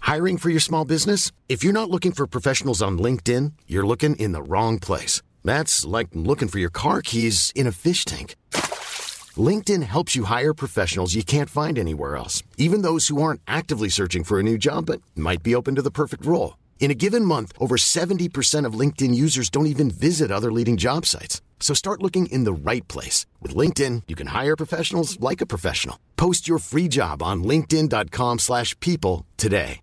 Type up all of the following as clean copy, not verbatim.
Hiring for your small business? If you're not looking for professionals on LinkedIn, you're looking in the wrong place. That's like looking for your car keys in a fish tank. LinkedIn helps you hire professionals you can't find anywhere else, even those who aren't actively searching for a new job but might be open to the perfect role. In a given month, over 70% of LinkedIn users don't even visit other leading job sites. So start looking in the right place. With LinkedIn, you can hire professionals like a professional. Post your free job on linkedin.com/people today.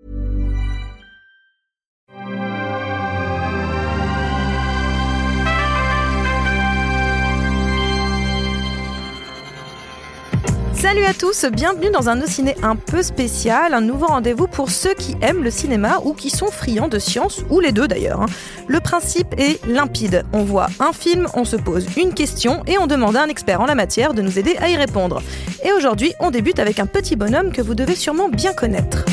Salut à tous, bienvenue dans un Nociné un peu spécial, un nouveau rendez-vous pour ceux qui aiment le cinéma ou qui sont friands de science, ou les deux d'ailleurs. Le principe est limpide, on voit un film, on se pose une question et on demande à un expert en la matière de nous aider à y répondre. Et aujourd'hui, on débute avec un petit bonhomme que vous devez sûrement bien connaître.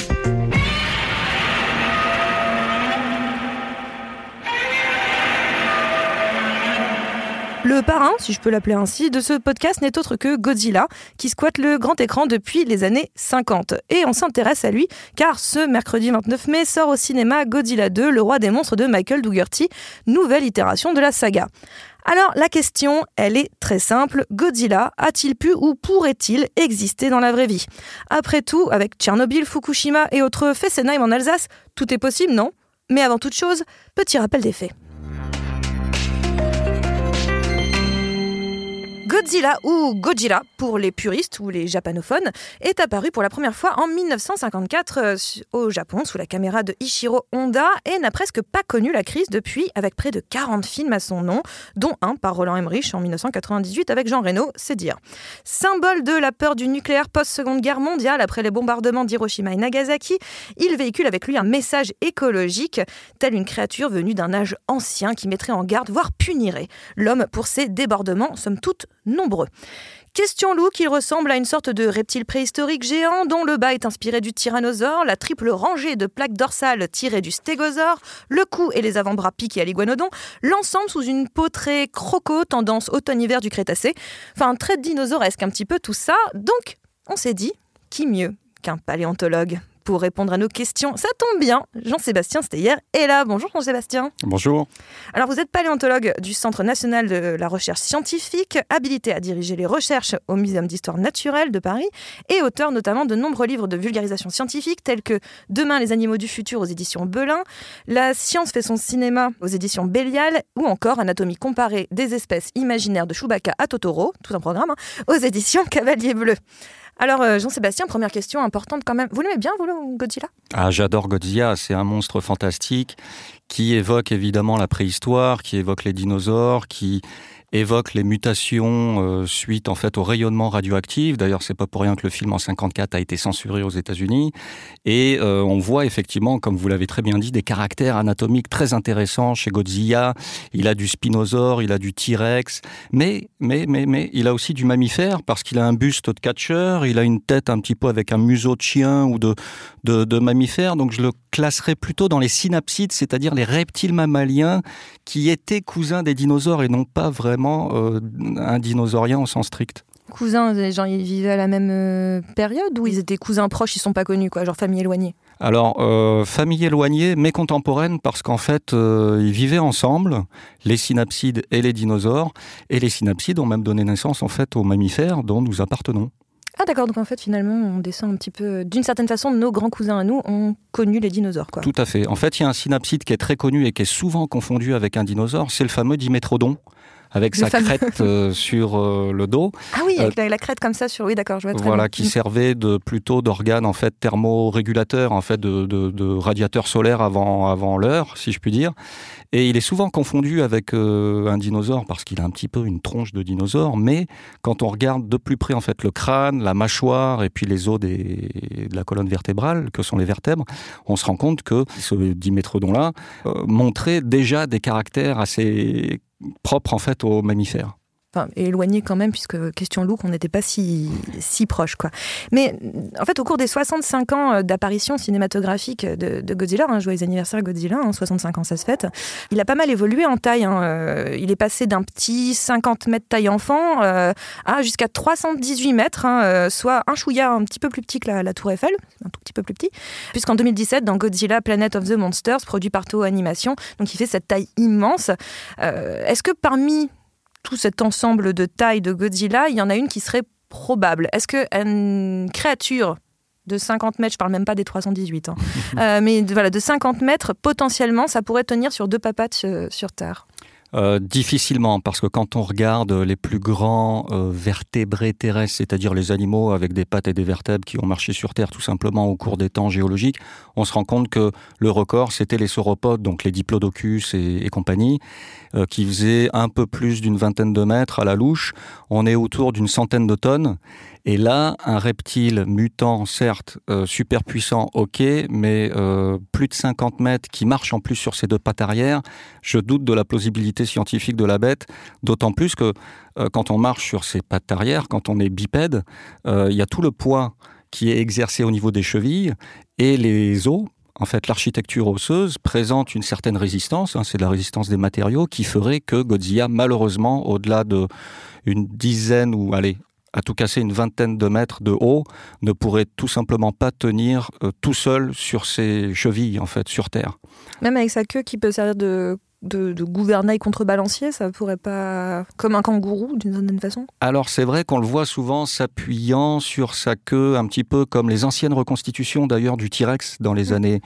Le parrain, si je peux l'appeler ainsi, de ce podcast n'est autre que Godzilla, qui squatte le grand écran depuis les années 50. Et on s'intéresse à lui, car ce mercredi 29 mai sort au cinéma Godzilla 2, le roi des monstres de Michael Dougherty, nouvelle itération de la saga. Alors la question, elle est très simple, Godzilla a-t-il pu ou pourrait-il exister dans la vraie vie ? Après tout, avec Tchernobyl, Fukushima et autres Fessenheim en Alsace, tout est possible, non ? Mais avant toute chose, petit rappel des faits. Godzilla ou Gojira pour les puristes ou les japanophones est apparu pour la première fois en 1954 au Japon sous la caméra de Ishiro Honda et n'a presque pas connu la crise depuis avec près de 40 films à son nom, dont un par Roland Emmerich en 1998 avec Jean Reno, c'est dire. Symbole de la peur du nucléaire post-seconde guerre mondiale après les bombardements d'Hiroshima et Nagasaki, il véhicule avec lui un message écologique, tel une créature venue d'un âge ancien qui mettrait en garde, voire punirait l'homme pour ses débordements, somme toute nombreux. Question loup qu'il ressemble à une sorte de reptile préhistorique géant dont le bas est inspiré du tyrannosaure, la triple rangée de plaques dorsales tirées du stégosaure, le cou et les avant-bras piqués à l'iguanodon, l'ensemble sous une peau très croco, tendance automne-hiver du Crétacé. Enfin, très dinosauresque un petit peu tout ça. Donc, on s'est dit, qui mieux qu'un paléontologue pour répondre à nos questions. Ça tombe bien, Jean-Sébastien, c'était hier, est là. Bonjour Jean-Sébastien. Bonjour. Alors vous êtes paléontologue du Centre national de la recherche scientifique, habilité à diriger les recherches au Muséum d'histoire naturelle de Paris et auteur notamment de nombreux livres de vulgarisation scientifique tels que Demain les animaux du futur aux éditions Belin, La science fait son cinéma aux éditions Bélial ou encore Anatomie comparée des espèces imaginaires de Chewbacca à Totoro, tout un programme, aux éditions Cavalier Bleu. Alors Jean-Sébastien, première question importante quand même. Vous l'aimez bien, vous, Godzilla ? Ah, j'adore Godzilla, c'est un monstre fantastique qui évoque évidemment la préhistoire, qui évoque les dinosaures, qui évoque les mutations suite en fait au rayonnement radioactif. D'ailleurs, c'est pas pour rien que le film en 54 a été censuré aux États-Unis. Et on voit effectivement, comme vous l'avez très bien dit, des caractères anatomiques très intéressants chez Godzilla. Il a du spinosaure, il a du T-Rex, mais il a aussi du mammifère parce qu'il a un buste de catcheur, il a une tête un petit peu avec un museau de chien ou de mammifère. Donc je le classerais plutôt dans les synapsides, c'est-à-dire les reptiles mammaliens qui étaient cousins des dinosaures et non pas vraiment un dinosaurien au sens strict. Cousins, genre ils vivaient à la même période ou ils étaient cousins proches, ils sont pas connus, quoi, genre famille éloignée? Alors, famille éloignée, mais contemporaine, parce qu'en fait, ils vivaient ensemble, les synapsides et les dinosaures, et les synapsides ont même donné naissance en fait aux mammifères dont nous appartenons. Ah d'accord, donc en fait finalement on descend un petit peu, d'une certaine façon nos grands cousins à nous ont connu les dinosaures, quoi. Tout à fait. En fait il y a un synapside qui est très connu et qui est souvent confondu avec un dinosaure, c'est le fameux Dimétrodon, avec sa crête sur le dos. Ah oui, avec la crête comme ça sur... Oui, d'accord, je vois très voilà, bien. qui servait plutôt d'organe en fait thermorégulateurs, en fait de radiateur solaire avant l'heure, si je puis dire. Et il est souvent confondu avec un dinosaure parce qu'il a un petit peu une tronche de dinosaure, mais quand on regarde de plus près en fait le crâne, la mâchoire et puis les os de la colonne vertébrale, que sont les vertèbres, on se rend compte que ce Dimétrodon-là montrait déjà des caractères assez propre en fait aux mammifères. éloigné quand même, puisque question look, on n'était pas si proche, quoi. Mais en fait, au cours des 65 ans d'apparition cinématographique de Godzilla, joyeux anniversaire Godzilla, 65 ans ça se fête, il a pas mal évolué en taille. Il est passé d'un petit 50 mètres taille enfant à jusqu'à 318 mètres, soit un chouïa un petit peu plus petit que la Tour Eiffel, un tout petit peu plus petit, puisqu'en 2017, dans Godzilla Planet of the Monsters, produit par Toho Animation, donc il fait cette taille immense. Est-ce que parmi tout cet ensemble de tailles de Godzilla, il y en a une qui serait probable? Est-ce qu'une créature de 50 mètres, je ne parle même pas des 318, mais de 50 mètres, potentiellement, ça pourrait tenir sur deux papates sur Terre? Difficilement, parce que quand on regarde les plus grands vertébrés terrestres, c'est-à-dire les animaux avec des pattes et des vertèbres qui ont marché sur Terre tout simplement au cours des temps géologiques, on se rend compte que le record, c'était les sauropodes, donc les diplodocus et compagnie, qui faisaient un peu plus d'une vingtaine de mètres à la louche. On est autour d'une centaine de tonnes. Et là, un reptile mutant, certes, super puissant, ok, mais plus de 50 mètres qui marche en plus sur ses deux pattes arrière, je doute de la plausibilité scientifique de la bête, d'autant plus que quand on marche sur ses pattes arrière, quand on est bipède, il y a tout le poids qui est exercé au niveau des chevilles et les os. En fait, l'architecture osseuse présente une certaine résistance, c'est de la résistance des matériaux, qui ferait que Godzilla, malheureusement, au-delà d'une dizaine ou, à tout casser une vingtaine de mètres de haut, ne pourrait tout simplement pas tenir tout seul sur ses chevilles, en fait, sur Terre. Même avec sa queue qui peut servir de gouvernail contrebalancier, ça pourrait pas... Comme un kangourou, d'une certaine façon? Alors, c'est vrai qu'on le voit souvent s'appuyant sur sa queue, un petit peu comme les anciennes reconstitutions, d'ailleurs, du T-Rex dans les années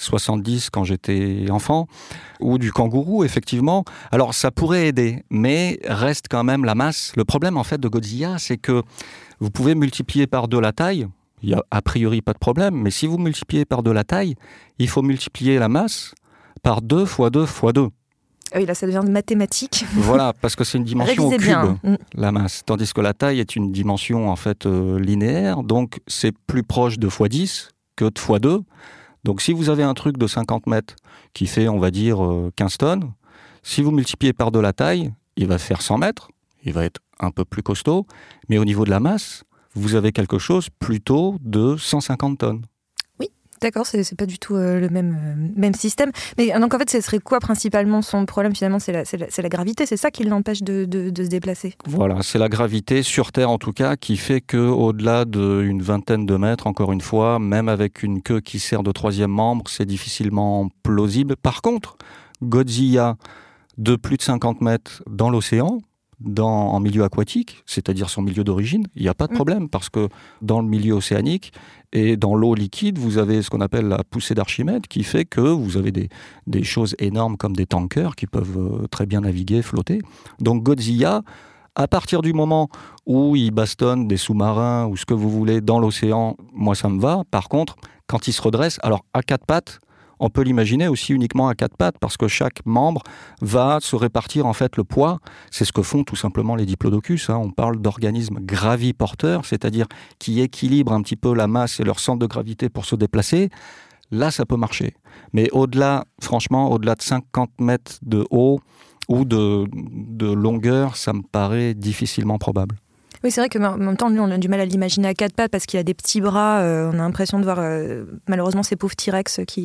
70, quand j'étais enfant, ou du kangourou, effectivement. Alors, ça pourrait aider, mais reste quand même la masse. Le problème, en fait, de Godzilla, c'est que vous pouvez multiplier par 2 la taille. Il n'y a a priori pas de problème, mais si vous multipliez par 2 la taille, il faut multiplier la masse par 2 fois 2 fois 2. Oui, là, ça devient mathématique. Voilà, parce que c'est une dimension au cube, bien. la masse. Tandis que la taille est une dimension, en fait, linéaire. Donc, c'est plus proche de x10 que de x2. Donc, si vous avez un truc de 50 mètres qui fait, on va dire, 15 tonnes, si vous multipliez par 2 la taille, il va faire 100 mètres. Il va être un peu plus costaud. Mais au niveau de la masse, vous avez quelque chose plutôt de 150 tonnes. D'accord, c'est pas du tout le même système. Mais donc en fait, ce serait quoi principalement son problème finalement? C'est la gravité, c'est ça qui l'empêche de se déplacer? Voilà, c'est la gravité, sur Terre en tout cas, qui fait qu'au-delà d'une vingtaine de mètres, encore une fois, même avec une queue qui sert de 3e membre, c'est difficilement plausible. Par contre, Godzilla de plus de 50 mètres dans l'océan, en milieu aquatique, c'est-à-dire son milieu d'origine, il n'y a pas de problème, parce que dans le milieu océanique et dans l'eau liquide, vous avez ce qu'on appelle la poussée d'Archimède, qui fait que vous avez des choses énormes comme des tankers qui peuvent très bien naviguer, flotter. Donc Godzilla, à partir du moment où il bastonne des sous-marins ou ce que vous voulez dans l'océan, moi ça me va. Par contre, quand il se redresse, alors à 4 pattes, on peut l'imaginer aussi uniquement à 4 pattes, parce que chaque membre va se répartir en fait le poids. C'est ce que font tout simplement les diplodocus. On parle d'organismes graviporteurs, c'est-à-dire qui équilibrent un petit peu la masse et leur centre de gravité pour se déplacer. Là, ça peut marcher. Mais au-delà, franchement, au-delà de 50 mètres de haut ou de longueur, ça me paraît difficilement probable. Oui, c'est vrai qu'en même temps, lui, on a du mal à l'imaginer à 4 pattes parce qu'il a des petits bras. On a l'impression de voir, malheureusement, ces pauvres T-Rex qui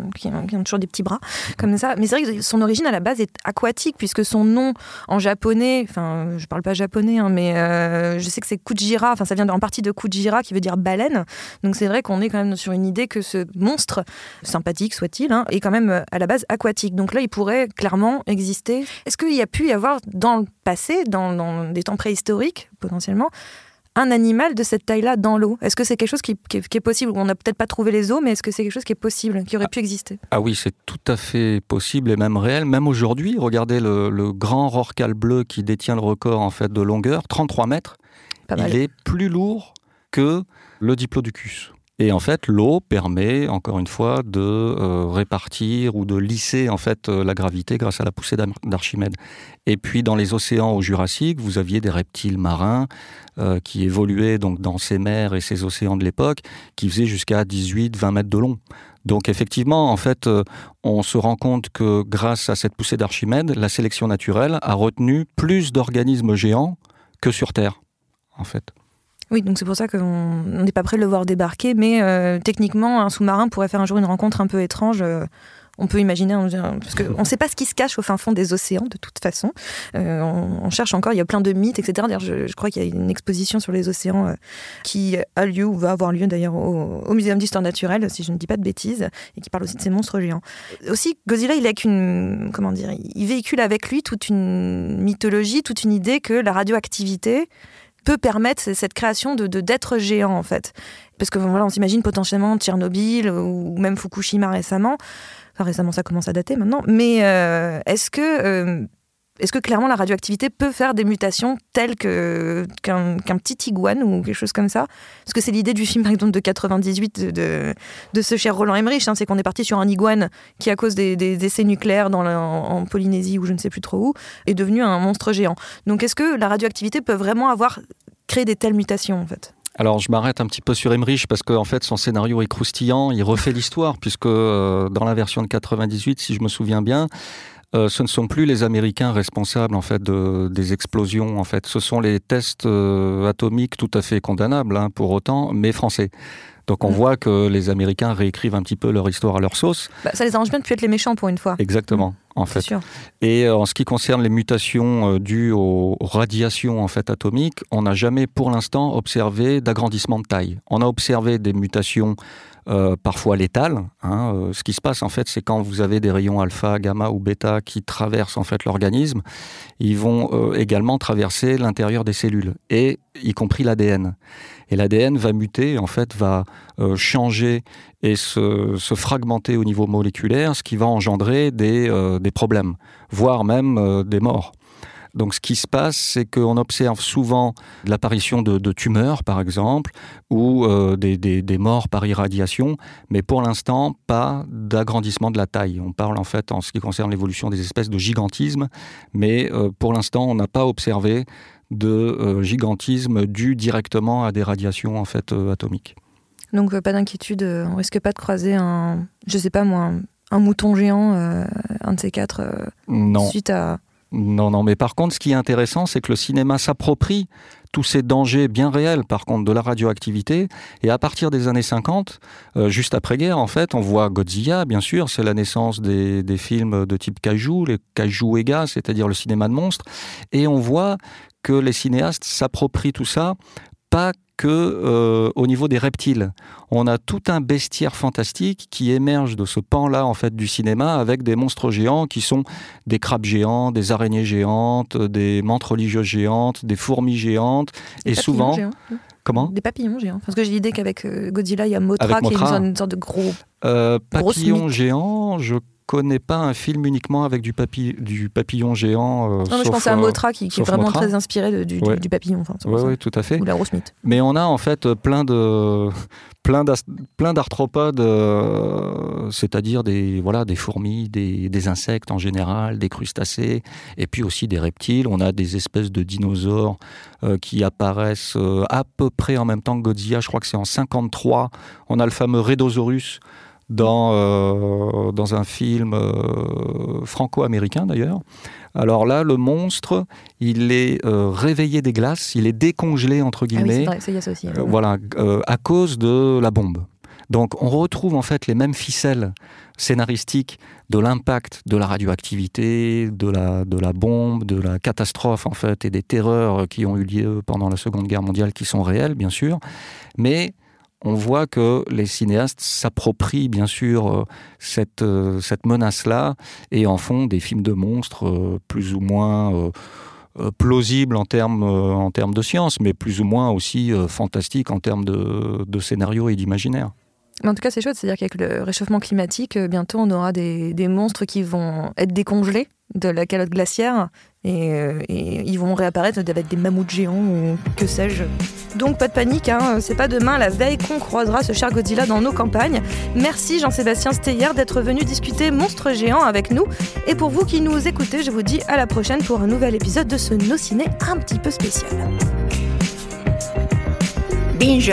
ont toujours des petits bras comme ça. Mais c'est vrai que son origine, à la base, est aquatique, puisque son nom en japonais, enfin, je parle pas japonais, mais je sais que c'est Kujira, enfin, ça vient en partie de Kujira, qui veut dire baleine. Donc c'est vrai qu'on est quand même sur une idée que ce monstre, sympathique soit-il, est quand même à la base aquatique. Donc là, il pourrait clairement exister. Est-ce qu'il y a pu y avoir dans le passé, dans des temps préhistoriques, potentiellement, un animal de cette taille-là dans l'eau? Est-ce que c'est quelque chose qui est possible? On n'a peut-être pas trouvé les os, mais est-ce que c'est quelque chose qui est possible, qui aurait pu exister? Ah oui, c'est tout à fait possible et même réel. Même aujourd'hui, regardez le grand rorqual bleu qui détient le record en fait de longueur, 33 mètres. Il est plus lourd que le diplodocus. Et en fait, l'eau permet, encore une fois, de répartir ou de lisser en fait la gravité grâce à la poussée d'Archimède. Et puis, dans les océans au Jurassique, vous aviez des reptiles marins qui évoluaient donc dans ces mers et ces océans de l'époque, qui faisaient jusqu'à 18-20 mètres de long. Donc effectivement, en fait, on se rend compte que grâce à cette poussée d'Archimède, la sélection naturelle a retenu plus d'organismes géants que sur Terre, en fait. Oui, donc c'est pour ça qu'on n'est pas prêt de le voir débarquer, mais techniquement, un sous-marin pourrait faire un jour une rencontre un peu étrange. On peut imaginer, parce qu'on ne sait pas ce qui se cache au fin fond des océans, de toute façon. On cherche encore, il y a plein de mythes, etc. D'ailleurs, je crois qu'il y a une exposition sur les océans qui a lieu, ou va avoir lieu d'ailleurs, au Muséum d'Histoire Naturelle, si je ne dis pas de bêtises, et qui parle aussi de ces monstres géants. Aussi, Godzilla, il véhicule avec lui toute une mythologie, toute une idée que la radioactivité peut permettre cette création d'êtres géants, en fait. Parce que voilà, on s'imagine potentiellement Tchernobyl ou même Fukushima récemment. Enfin, récemment, ça commence à dater maintenant. Mais est-ce que clairement la radioactivité peut faire des mutations telles qu'un petit iguane ou quelque chose comme ça? Parce que c'est l'idée du film, par exemple, de 98 de ce cher Roland Emmerich, c'est qu'on est parti sur un iguane qui, à cause des essais nucléaires en Polynésie ou je ne sais plus trop où, est devenu un monstre géant. Donc est-ce que la radioactivité peut vraiment avoir créé des telles mutations, en fait? Alors, je m'arrête un petit peu sur Emmerich parce qu'en fait, son scénario est croustillant, il refait l'histoire, puisque dans la version de 98, si je me souviens bien, ce ne sont plus les Américains responsables en fait des explosions. En fait, ce sont les tests atomiques tout à fait condamnables, pour autant, mais français. Donc on voit que les Américains réécrivent un petit peu leur histoire à leur sauce. Ça les arrange bien de plus être les méchants pour une fois. Exactement, en fait. C'est sûr. Et en ce qui concerne les mutations dues aux radiations en fait atomiques, on n'a jamais pour l'instant observé d'agrandissement de taille. On a observé des mutations parfois létales. Ce qui se passe en fait, c'est quand vous avez des rayons alpha, gamma ou bêta qui traversent en fait l'organisme, ils vont également traverser l'intérieur des cellules, et y compris l'ADN. Et l'ADN va muter, en fait, va changer et se fragmenter au niveau moléculaire, ce qui va engendrer des problèmes, voire même des morts. Donc ce qui se passe, c'est qu'on observe souvent l'apparition de tumeurs, par exemple, ou des morts par irradiation, mais pour l'instant, pas d'agrandissement de la taille. On parle en fait, en ce qui concerne l'évolution des espèces, de gigantisme, mais pour l'instant, on n'a pas observé de gigantisme dû directement à des radiations en fait atomiques. Donc pas d'inquiétude, on risque pas de croiser un mouton géant, un de ces quatre, non. Suite à... Non, mais par contre, ce qui est intéressant, c'est que le cinéma s'approprie tous ces dangers bien réels, par contre, de la radioactivité. Et à partir des années 50, juste après-guerre, en fait, on voit Godzilla, bien sûr, c'est la naissance des films de type kaiju, les kaiju ega, c'est-à-dire le cinéma de monstres. Et on voit que les cinéastes s'approprient tout ça, pas que au niveau des reptiles. On a tout un bestiaire fantastique qui émerge de ce pan-là en fait du cinéma, avec des monstres géants qui sont des crabes géants, des araignées géantes, des mantes religieuses géantes, des fourmis géantes, et souvent géants. Comment ? Des papillons géants. Parce que j'ai l'idée qu'avec Godzilla, il y a Mothra qui est une sorte de gros papillon géant. Je connais pas un film uniquement avec du papillon géant. Non, mais je pensais à Mothra qui est vraiment Mothra. Très inspiré du papillon. Oui, tout à fait. Ou la grosse mythe. Mais on a en fait plein d'arthropodes, c'est-à-dire des fourmis, des insectes en général, des crustacés, et puis aussi des reptiles. On a des espèces de dinosaures qui apparaissent à peu près en même temps que Godzilla. Je crois que c'est en 1953. On a le fameux Rhedosaurus dans un film franco-américain d'ailleurs. Alors là, le monstre, il est réveillé des glaces, il est décongelé entre guillemets. Ah oui, c'est vrai, ça aussi. À cause de la bombe. Donc on retrouve en fait les mêmes ficelles scénaristiques de l'impact de la radioactivité, de la bombe, de la catastrophe en fait, et des terreurs qui ont eu lieu pendant la Seconde Guerre mondiale, qui sont réelles bien sûr, mais on voit que les cinéastes s'approprient bien sûr cette menace-là et en font des films de monstres plus ou moins plausibles en termes de science, mais plus ou moins aussi fantastiques en termes de scénario et d'imaginaire. Mais en tout cas, c'est chouette, c'est-à-dire qu'avec le réchauffement climatique, bientôt on aura des monstres qui vont être décongelés de la calotte glaciaire et ils vont réapparaître avec des mammouths géants ou que sais-je. Donc pas de panique, hein, c'est pas demain la veille qu'on croisera ce cher Godzilla dans nos campagnes. Merci Jean-Sébastien Steyer d'être venu discuter monstres géants avec nous. Et pour vous qui nous écoutez, je vous dis à la prochaine pour un nouvel épisode de ce No Ciné un petit peu spécial. Binge.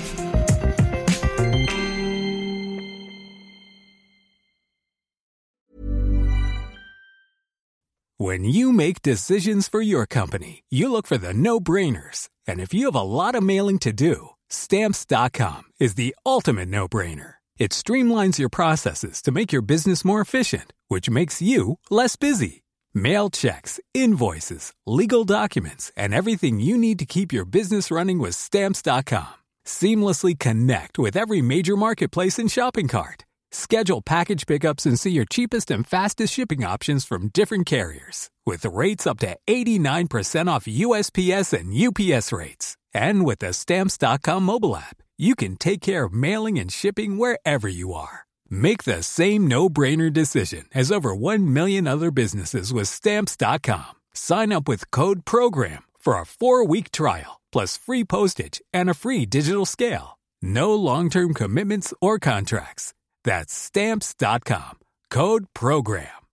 When you make decisions for your company, you look for the no-brainers. And if you have a lot of mailing to do, Stamps.com is the ultimate no-brainer. It streamlines your processes to make your business more efficient, which makes you less busy. Mail checks, invoices, legal documents, and everything you need to keep your business running with Stamps.com. Seamlessly connect with every major marketplace and shopping cart. Schedule package pickups and see your cheapest and fastest shipping options from different carriers. With rates up to 89% off USPS and UPS rates. And with the Stamps.com mobile app, you can take care of mailing and shipping wherever you are. Make the same no-brainer decision as over 1 million other businesses with Stamps.com. Sign up with code PROGRAM for a 4-week trial, plus free postage and a free digital scale. No long-term commitments or contracts. That's Stamps.com. Code PROGRAM.